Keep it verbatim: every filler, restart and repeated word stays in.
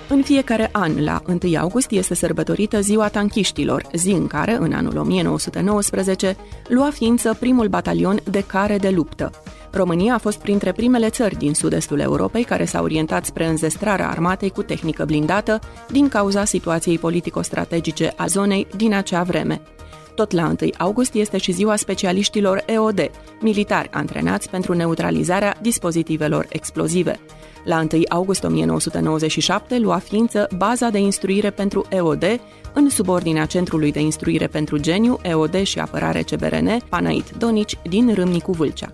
În fiecare an, la întâi august, este sărbătorită Ziua Tanchiștilor, zi în care, în anul o mie nouă sute nouăsprezece, lua ființă primul batalion de care de luptă. România a fost printre primele țări din sud-estul Europei care s-au orientat spre înzestrarea armatei cu tehnică blindată din cauza situației politico-strategice a zonei din acea vreme. Tot la întâi august este și ziua specialiștilor E O D, militari antrenați pentru neutralizarea dispozitivelor explozive. La întâi august o mie nouă sute nouăzeci și șapte lua ființă baza de instruire pentru E O D, în subordinea Centrului de Instruire pentru Geniu, E O D și Apărare C B R N, Panait Donici, din Râmnicu Vâlcea.